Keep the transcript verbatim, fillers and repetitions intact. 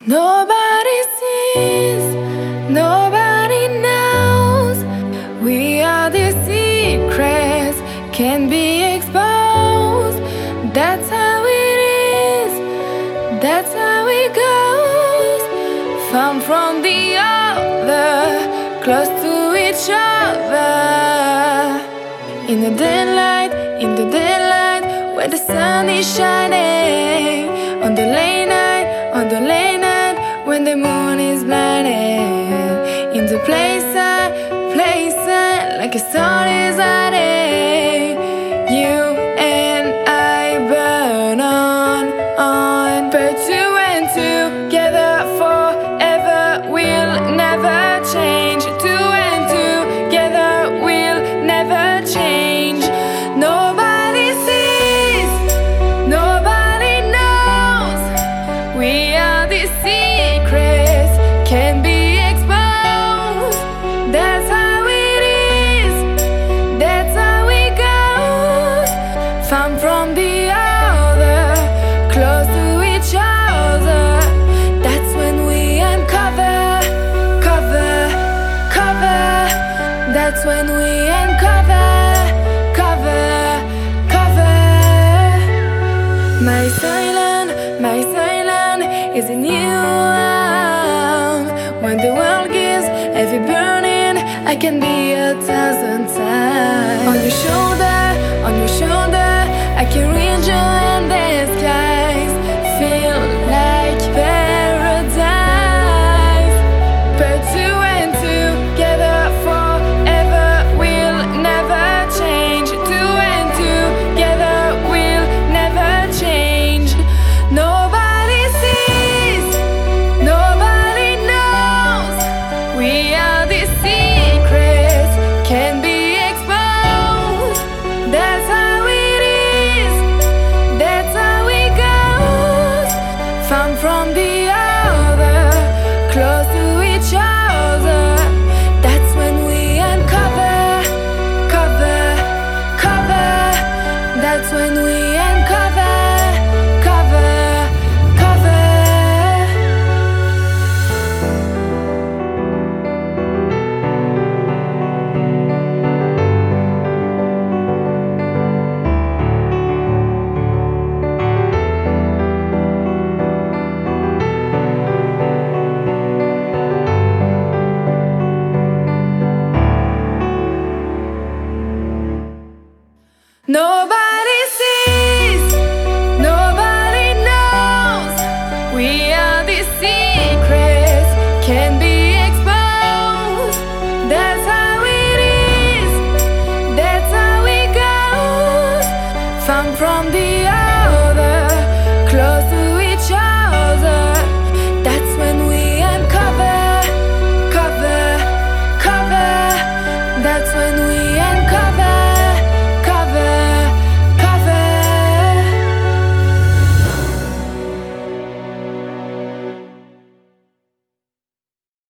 Nobody sees, nobody knows. We are the secrets, can be exposed. That's how it is, that's how it goes. Far from the other, close to each other. In the daylight, in the daylight, where the sun is shining. On the late night, on the late night, when the moon is blinding. In the place I, place I, like a star is hiding. You and I burn on, on. But two and two, together forever, we'll never change. Two and two, together we'll never change. Nobody sees, nobody knows. We are the secrets, can be exposed. That's how it is, that's how it goes. Far from the other, close to each other. That's when we uncover, cover, cover. That's when we uncover, cover, cover. My silence, my silence is in you. When the world gives heavy burning, I can be a thousand times. On your shoulder, on your shoulder, I can reach your endless skies. Feel like paradise. But two and two, together forever, we'll never change. Two and two, together we'll never change. Nobody sees, nobody knows. We are the secrets, can be exposed. That's how it is, that's how it goes. Far from the other, close to each other. That's when we uncover, cover, cover. That's when we uncover, cover, cover. Nobody sees, nobody knows. We are the secrets, can be exposed. That's how it is, that's how it goes. Far from the